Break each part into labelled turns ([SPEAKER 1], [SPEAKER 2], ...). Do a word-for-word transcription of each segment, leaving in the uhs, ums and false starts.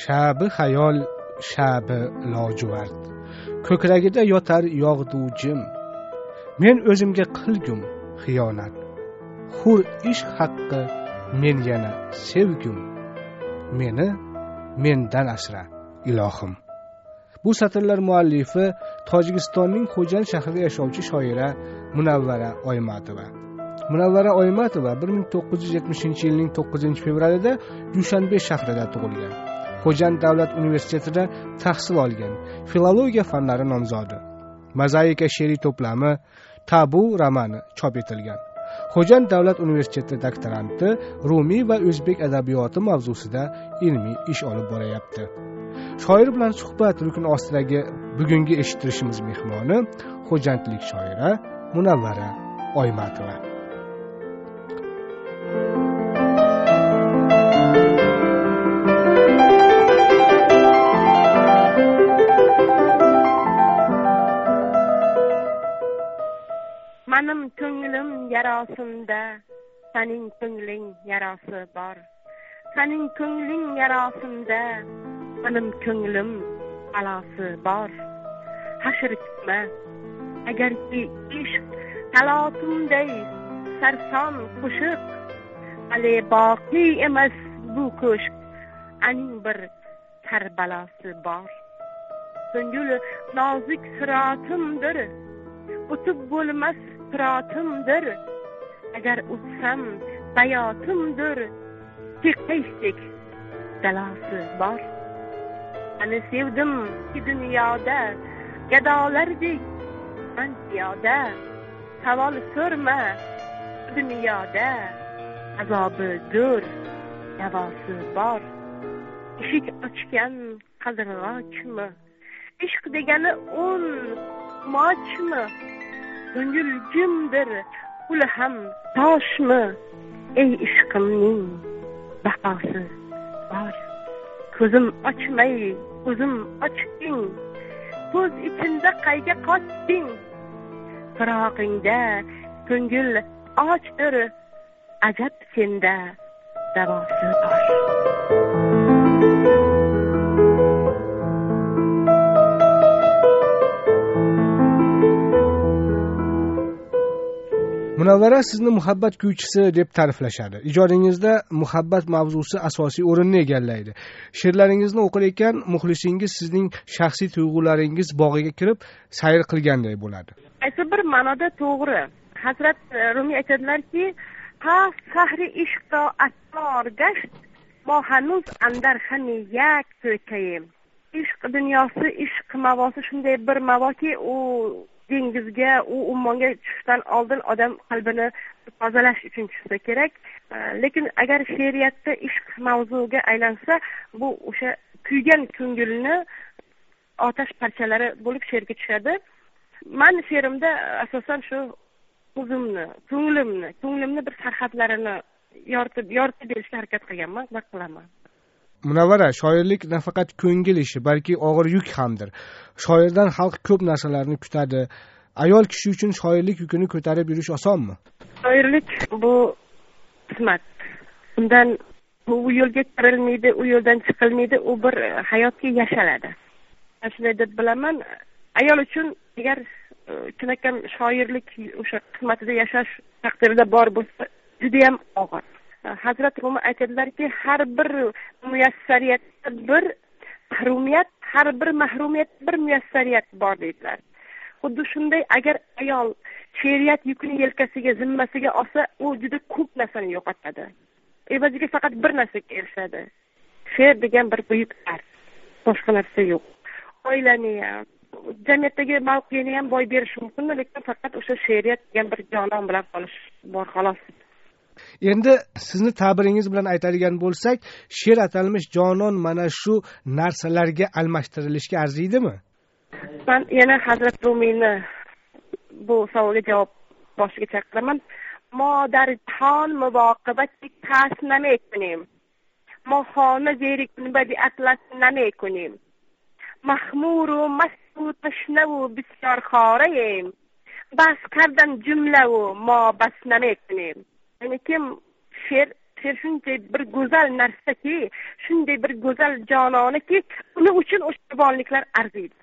[SPEAKER 1] shabi xayol, shabi lojuvard. Ko'kragida yotar yog'dujim. Men o'zimga qilgum xiyonat. Hur ishq haqqi men yana sevgum. Meni mendan asra ilohim. Bu satrlar muallifi Tojikistonning Xo'jand shahrida yashovchi shoira Munavvara Oymatova. Munavvara Oymatova bir ming to'qqiz yuz yetmishinchi yilning to'qqizinchi fevralida Dushanbe shahrida tug'ilgan. Xo'jand davlat universitetida tahsil olgan. Filologiya fanlari nomzodi. Mozaika she'riy to'plami Tabu romani chop etilgan. Xo'jand davlat universiteti doktoranti Rumiy va o'zbek adabiyoti mavzusida ilmiy ish olib boryapti. Shoir bilan suhbat rukni ostidagi bugungi eshittirishimiz mehmoni xo'jandlik shoira Munavvara Oymatova.
[SPEAKER 2] Menim ko'nglim yarosimda, sening ko'ngling yarosi bor. Sening ko'ngling yarosimda, menim ko'nglim balosi bor. Hashr kutma, agarki ishq talotumday sarson qo'shiq, ale boqi emas bu ko'shk, aning bir karbalosi bor. Ko'ngil nozik sirotimdir, o'tib bo'lmas sirotimdir. Agar o'tsam bayotimdir, teqaysek dalasi bor. Ani sevdim ki dunyoda gadolardek man piyoda. Savol so'rma dunyoda azobi dur davosi bor. Eshik ochgan qadirg'ochmi? Ishq degani o'n mochmi? Ko'ngil jimdir, uli ham toshmi? Ey ishqimning bahosi bor. Ko'zim ochmay o'zim ochding, ko'z ichimda qayga qochding. Firog'ingda ko'ngil ochdir, ajab senda davosi bor.
[SPEAKER 1] Munavvara sizni muhabbat kuychisi deb ta'riflashadi. Ijodingizda muhabbat mavzusi asosiy o'rinni egallaydi. She'rlaringizni o'qir ekan, muxlisingiz sizning shaxsiy tuyg'ularingiz bog'iga kirib, sayr qilganday bo'ladi.
[SPEAKER 2] Aytsa bir ma'noda to'g'ri. Hazrat Rumiy aytadilarki, "Ha sahri ishqo attor gasht, mo hanuz andar xani yak to'kayim." Ishq dunyosi, ishq mavosi shunday bir mavoki, u dengizga, u ummonga tushishdan oldin odam qalbini tozalash uchun tushsa kerak. Lekin agar she'riyatda ishq mavzuga aylansa, bu o'sha kuygan ko'ngilni otash parchalari bo'lib she'rga tushadi. Men she'rimda asosan shu o'zimni, ko'nglimni, ko'nglimni bir sarhadlarini yoritib, yoritib berishga harakat qilganman va qilaman.
[SPEAKER 1] Munavvara, shoirlik nafaqat ko'ngil ishi, balki og'ir yuk hamdir. Shoirdan xalq ko'p narsalarni kutadi. Ayol kishi uchun shoirlik yukini ko'tarib yurish osonmi?
[SPEAKER 2] Shoirlik bu xizmat. Undan u yo'lga chiqarilmaydi, u yo'ldan chiqilmaydi, u bir hayotga yashaladi. Shunday deb bilaman. Ayol uchun agar chinakam shoirlik o'sha xizmatida yashash taqdirida bor bo'lsa, juda ham og'ir. Hazrat Rumi aytadilarki, har bir muyassariyatda bir mahrumiyat, har bir mahrumiyat bir muyassariyat bor deydilar. Xuddi shunday, agar ayol she'riyat yukini yelkasiga, zimmasiga olsa, u juda ko'p narsani yo'qotadi. Evaziga faqat bir narsaga erishadi. She'r degan bir buyuk art. Boshqa narsa yo'q. Oilani ham, jamiyatdagi mavqeni ham boy berish mumkin, lekin faqat o'sha she'riyat degan bir jonon bilan qolish bor xolos.
[SPEAKER 1] Endi sizni ta'biringiz bilan aytadigan bo'lsak, she'r atalmish jonon mana shu narsalarga almashtirilishga arziydimi?
[SPEAKER 2] Men yana Hazrat Rumiyni bu savolga javob boshiga chaqiraman. "Mo dar jahon muvoqibati tasname kunim. Mo xona zeri kunbadi atlas name kunim. Mahmuru mastu tashnavu bisyar xorayim. Bas kardan jumlavu mo bas name kunim." Yani kim she'r she'r shunday bir go'zal narsaki, shunday bir go'zal jononiki, uni uchun o'sha qurbonliklar arziydi.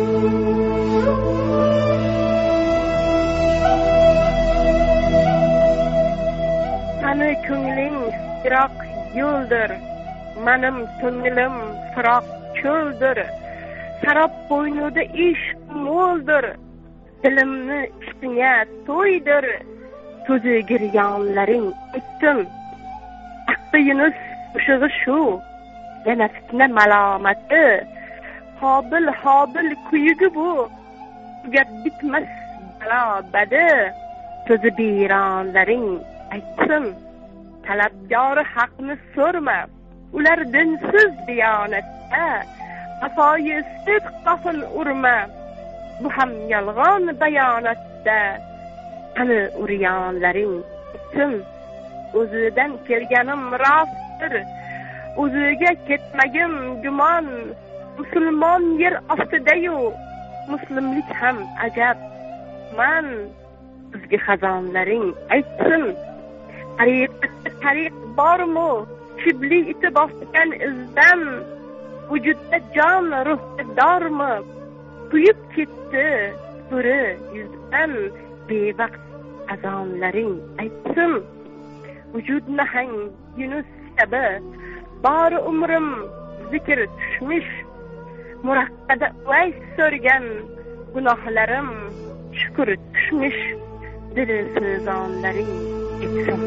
[SPEAKER 2] Qani ko'ngling firoq yo'ldir, mening ko'nglim firoq cho'ldir. Sarob bo'ynida ishq mo'ldir, dilimni ishqinga to'ydir. So'zi giryonlaring aytdim, aqdi Yunus ushug'i shu, yana fitna malomati. Hobil hobil kuyugi bu, gap bitmas balo badi. So'zi biyronlaring aytdim, talabgori haqni so'rma, ular dinsiz diyonatda. Afoyi sidq qafil urma, bu ham yolg'on bayonatda. Qani uryonlaring aytdim, o'zidan kelganim rostdir, o'ziga ketmagim gumon. Musulmon yer ostida-yu, muslimlik ham ajab. Man bizga xazonlaring aytdim, tariqatda tariq bormi? Shibli iti bosgan izdan, vujudda jon ruhda dormi? Kuyib ketdi buri yuzdan, bevaqt azonlaring aytdim. Vujud nahang Yunus kabi, bari umrim zikr tushmish. Muraqqada vays so'rgan gunohlarim shukr tushmish. Dili so'zonlaring aytdim.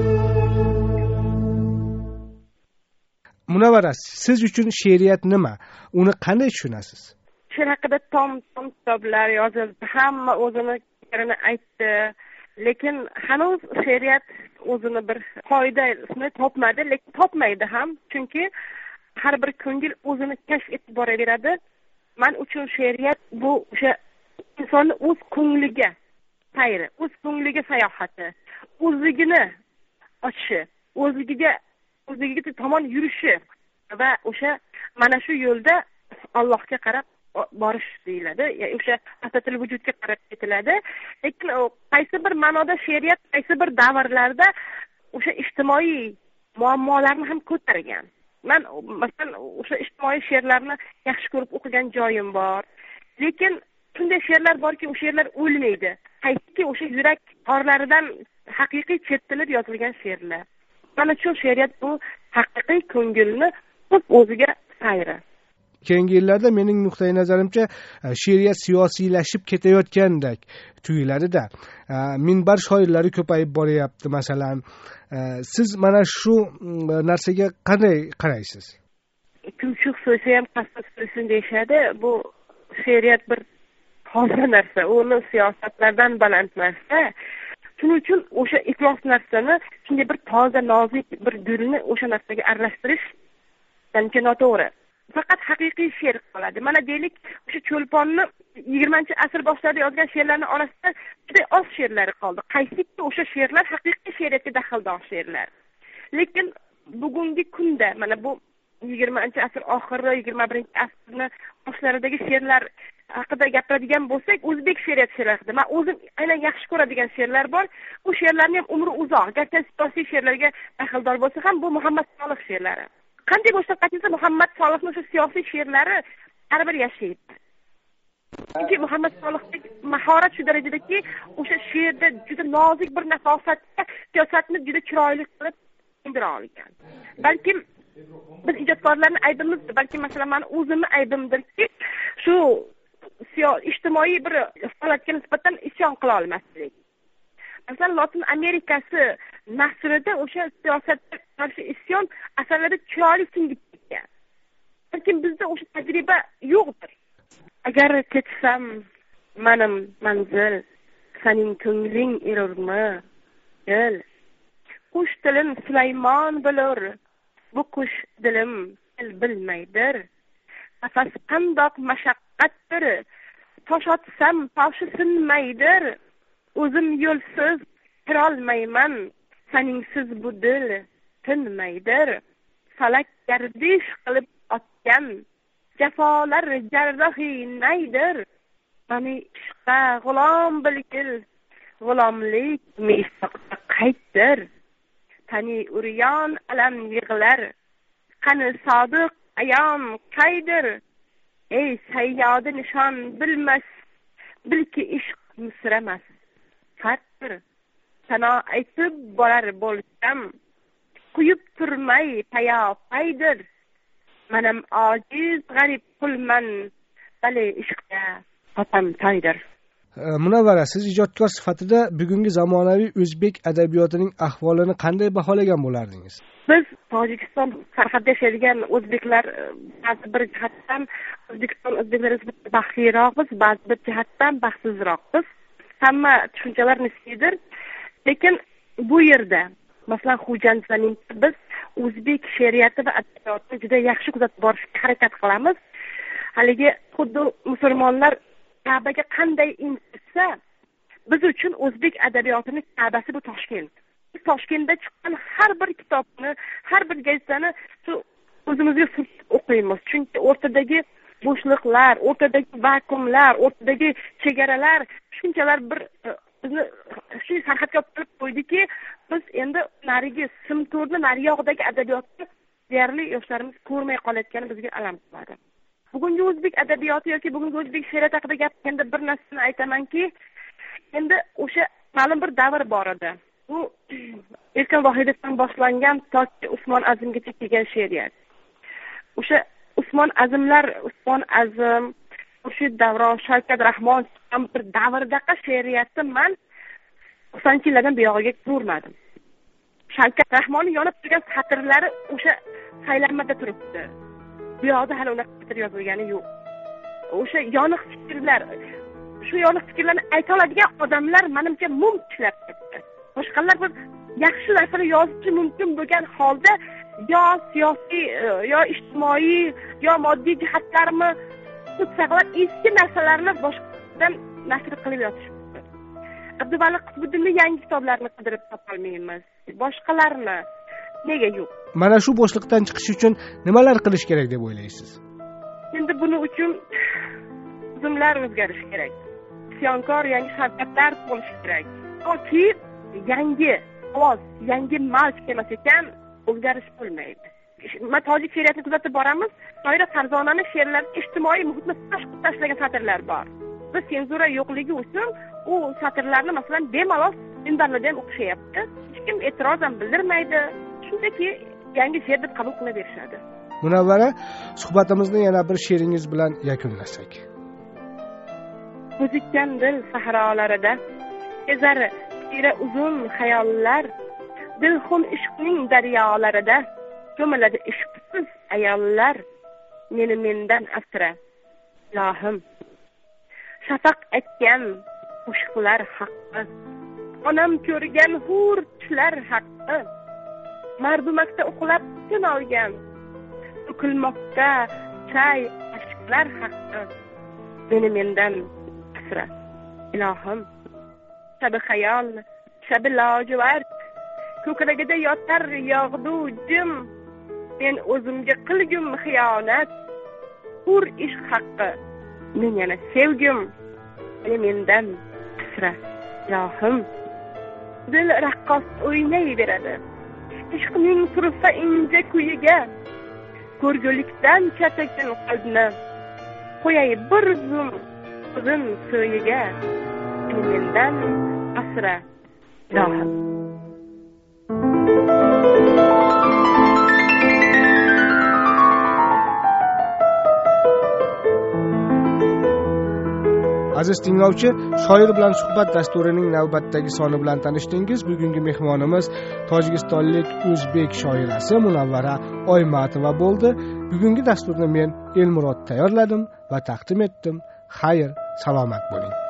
[SPEAKER 1] Munavvara, siz uchun she'riyat nima? Uni qanday tushunasiz?
[SPEAKER 2] She'r haqida tom tom kitoblar yozildi, hamma o'zini fikrini aytdi, lekin hanuz she'riyat o'zini bir qoidasini topmadi, lekin topmaydi ham, chunki har bir ko'ngil o'zini kashf etib boraveradi. Men uchun she'riyat bu o'sha insonni o'z ko'ngliga sayri, o'z ko'ngliga sayohati, o'zligini ochishi, o'zligiga o'zligiga tomon yurishi va o'sha mana shu yo'lda Allohga qarab borish deyiladi. Ya'ni o'sha asatil vujudga qarab ketiladi. Lekin qaysi bir ma'noda she'riyat qaysi bir davrlarda o'sha ijtimoiy muammolarni ham ko'targan. Men masalan o'sha ijtimoiy she'rlarni yaxshi ko'rib o'qigan joyim bor. Lekin shunday she'rlar borki, o'sha she'rlar o'lmaydi. Qaysiki o'sha yurak qorlaridan haqiqiy chertilib yozilgan she'rlar. Mana shu she'riyat bu haqiqiy ko'ngilni o'ziga sayri.
[SPEAKER 1] Keyingi yillarda mening nuqtai nazarimcha she'riyat siyosiylashib ketayotgandek tuyuladi-da. Minbar shoirlari ko'payib boryapti masalan. Siz mana shu narsaga qanday qaraysiz?
[SPEAKER 2] Tumshuq so'ysa ham qasd so'ysin deyishadi. Bu she'riyat bir toza narsa, uni siyosatlardan baland narsa. Shuning uchun o'sha iflos narsani, shunday bir toza nozik bir gulni o'sha narsaga aralashtirish ancha noto'g'ri. Faqat haqiqiy she'r qoladi. Mana deylik, o'sha Cho'lponni yigirmanchi asr boshlarida yozgan she'rlarning orasida juda oz she'rlari qoldi. Qaysiki o'sha she'rlar haqiqiy she'riyatga daxldor she'rlar. Lekin bugungi kunda mana bu yigirmanchi asr oxiri, yigirma birinchi asrning boshlaridagi she'rlar haqida gapiradigan bo'lsak, o'zbek she'riyat she'rlarida men o'zim aynan yaxshi ko'radigan she'rlar bor. Bu she'rlarning ham umri uzoq. Garchi siyosiy she'rlarga daxldor bo'lsa ham, bu Muhammad Solih she'rlari. Qanday bo'lsa qachonsa Muhammad Solihning shu siyosiy she'rlari baribir yashaydi. Chunki Muhammad Solihning mahorat shu darajadaki, o'sha she'rda juda nozik bir nafosatga siyosatni juda chiroyli qilib indira olgan. Balki biz ijodkorlarning aybimizdir, balki masalan men o'zimning aybimdirki, shu ijtimoiy bir holatga nisbatan isyon qila olmaslik. Masalan, Lotin Amerikasi nasrida o'sha siyosatga qarshi isyon asarlarda chiroyli singib ketgan. Lekin bizda o'sha tajriba yo'qdir. Agar ketsam mening manzil, sening ko'ngling erurmi? El. Qush tilim Sulaymon bilur, bu qush dilim el bilmaydir. Nafas qandoq mashaqqatdir, tosh otsam toshi sinmaydir. O'zim yo'lsiz kirolmayman, seningsiz bu dil tinmaydir. Falak gardish qilib otgan, jafolar jarrohi naydir. Mani ishqa g'ulom bilgil, g'ulomlik misoqqa qaytdir. tani uryon alam yig'lar, qani sodiq ayom qaydir, ey sayyodi nishon bilmas, bilki ishq misramas, farqdir. Sana aytib borar bo'lsam, quyib turmay payopaydir, manam ojiz g'arib qulman, bale ishqda otam toydir.
[SPEAKER 1] Munavvara, siz ijodkor sifatida bugungi zamonaviy o'zbek adabiyotining ahvolini qanday baholagan bo'lardingiz?
[SPEAKER 2] Biz Tojikiston sarhadida yashaydigan o'zbeklar ba'zi bir jihatdan O'zbekiston o'zbeklari nisbatan baxtliroqmiz, ba'zi bir jihatdan baxtsizroqmiz. Hamma tushunchalar nisbiydir. Lekin bu yerda masalan Xo'jandizning biz o'zbek she'riyati va adabiyotini juda yaxshi kuzatib borishga harakat qilamiz. Haligi xuddi musulmonlar Ka'baga qanday intilsa, biz uchun o'zbek adabiyotining Ka'basi bu Toshkent. Toshkentda chiqqan har bir kitobni, har bir gazetani o'zimizga surtib o'qiymiz. Chunki o'rtadagi bo'shliqlar, o'rtadagi vakuumlar, o'rtadagi chegaralar, shunchalar bir bizni shu sarhadga olib qo'ydiki, biz endi narigi simto'rni nariyog'idagi adabiyotni deyarli yoshlarimiz ko'rmay qolayotgani bizga alam qiladi. Bugungi o'zbek adabiyoti yoki bugungi o'zbek she'riyati haqida gapirganda bir narsani aytamanki, endi o'sha ma'lum bir davr bor edi. Bu Erkin Vohidovdan boshlangan toki Usmon Azimgacha kelgan she'riyat. O'sha Usmon Azimlar, Usmon Azim, Xurshid Davron, Shavkat Rahmon ham bir davrdagi she'riyatni men to'qsoninchi yillardan buyog'iga ko'rmadim. Shavkat Rahmonning yonib turgan satrlari o'sha saylanmada turibdi. Bu yoqda hali unaqa satr yozilgani yo'q. O'sha yoniq fikrlar, shu yoniq fikrlarni ayta oladigan odamlar menimcha mum tishlab ketdi. Boshqalar bir yaxshi narsani yozishi mumkin bo'lgan holda yo siyosiy, yo ijtimoiy, yo moddiy jihatlarni saqlab eski narsalarni boshqadan nashr qilib yotishibdi. Abduvali Qutbiddinning yangi kitoblarini qidirib topolmaymiz. Boshqalarni nega yo'q?
[SPEAKER 1] Mana shu bo'shliqdan chiqish uchun nimalar qilish kerak deb o'ylaysiz?
[SPEAKER 2] Endi buni uchun tizimlar o'zgarishi kerak. Isyonkor yangi shartlar bo'lishi kerak. Yoki yangi ovoz, yangi mavj kelmas ekan, o'zgarish bo'lmaydi. Men tojik she'riyatini kuzatib boramiz. Shoira Farzonaning she'rlari ijtimoiy muhitni tashqib tashlagan satrlar bor. Biz senzura yo'qligi uchun u satrlarni masalan bemalol minbarlarda ham o'qishyapti. Hech kim e'tiroz ham bildirmaydi. Shundaki yangi she'r deb qabul qilaverishadi.
[SPEAKER 1] Munavvara, suhbatimizni yana bir she'ringiz bilan yakunlasak.
[SPEAKER 2] O'zikkan dil sahrolarida ezar sira uzun xayollar, dilxun ishqning daryolarida cho'miladi ishqsiz ayollar, meni mendan asra ilohim. Shafaq aytgan qo'shiqlar haqqi, onam ko'rgan hur tushlar haqqi, mardumakda uxlab tin olgan to'kilmoqda chay ashqlar haqqi, meni mendan asra ilohim. Shabi xayol, shabi lojuvard, ko'kragida yotar yog'du jim, men o'zimga qilgum xiyonat, hur ishq haqqi, men yana sevgum, meni mendan asra ilohim. Dil raqqos o'ynayveradi, ishqning turfa inja kuyiga, ko'rgulikdan chatagan qalbni qo'yay bir zum uzun so'yiga, meni mendan asra ilohim.
[SPEAKER 1] Aziz tinglovchi, shoir bilan suhbat dasturining navbatdagi soni bilan tanishdingiz. Bugungi mehmonimiz tojikistonlik o'zbek shoirasi Munavvara Oymatova bo'ldi. Bugungi dasturni men Elmurod tayyorladim va taqdim etdim. Xayr, salomat bo'ling.